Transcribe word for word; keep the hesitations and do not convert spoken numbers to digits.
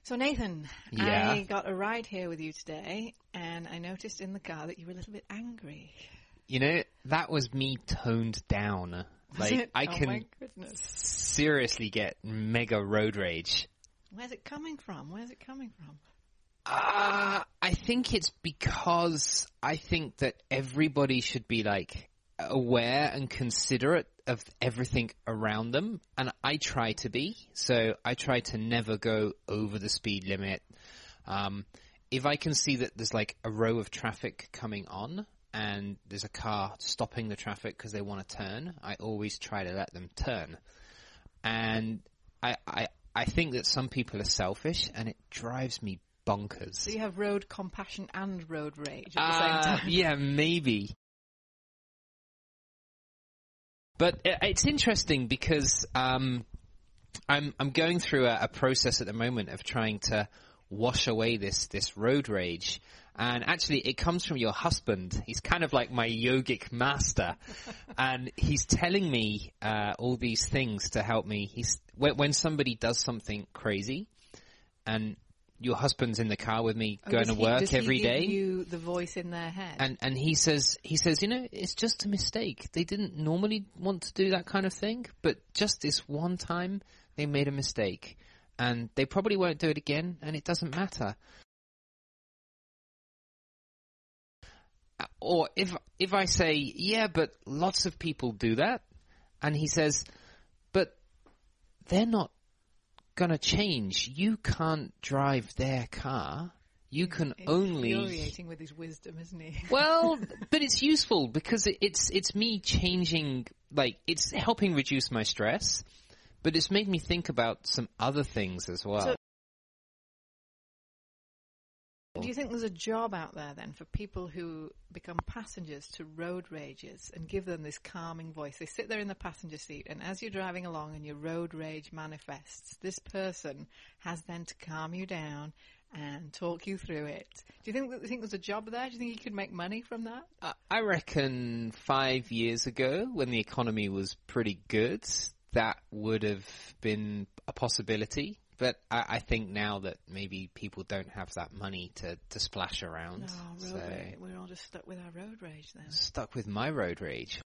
So Nathan, Yeah. I got a ride here with you today, and I noticed in the car that you were a little bit angry. You know, that was me toned down. Was Like, it? I Oh can my goodness. seriously get mega road rage. Where's it coming from? Where's it coming from? Uh, I think it's because I think that everybody should be, like, aware and considerate of everything around them, and I try to be. So I try to never go over the speed limit. Um, if I can see that there's, like, a row of traffic coming on, and there's a car stopping the traffic because they want to turn, I always try to let them turn. And I, I, I think that some people are selfish, and it drives me bonkers. So you have road compassion and road rage at the Uh, same time. yeah, maybe. But it, it's interesting because um, I'm I'm going through a, a process at the moment of trying to wash away this this road rage. And actually, it comes from your husband. He's kind of like my yogic master, and he's telling me uh, all these things to help me. He's when, when somebody does something crazy, and your husband's in the car with me Oh, going does to he- work does he every give day, you the voice in their head. and and he says he says, you know, it's just a mistake. They didn't normally want to do that kind of thing, but just this one time they made a mistake, and they probably won't do it again, and it doesn't matter. Or if if I say, yeah, but lots of people do that, and he says, but they're not going to change. You can't drive their car. You can only... Infuriating with his wisdom, isn't he? Well, but it's useful because it, it's it's me changing, like, it's helping reduce my stress, but it's made me think about some other things as well. So- Do you think there's a job out there then for people who become passengers to road rages and give them this calming voice? They sit there in the passenger seat, and as you're driving along and your road rage manifests, this person has then to calm you down and talk you through it. Do you think that you think there's a job there? Do you think you could make money from that? Uh, I reckon five years ago, when the economy was pretty good, that would have been a possibility. But I, I think now that maybe people don't have that money to, to splash around. No, road so rage. We're all just stuck with our road rage then. stuck with my road rage.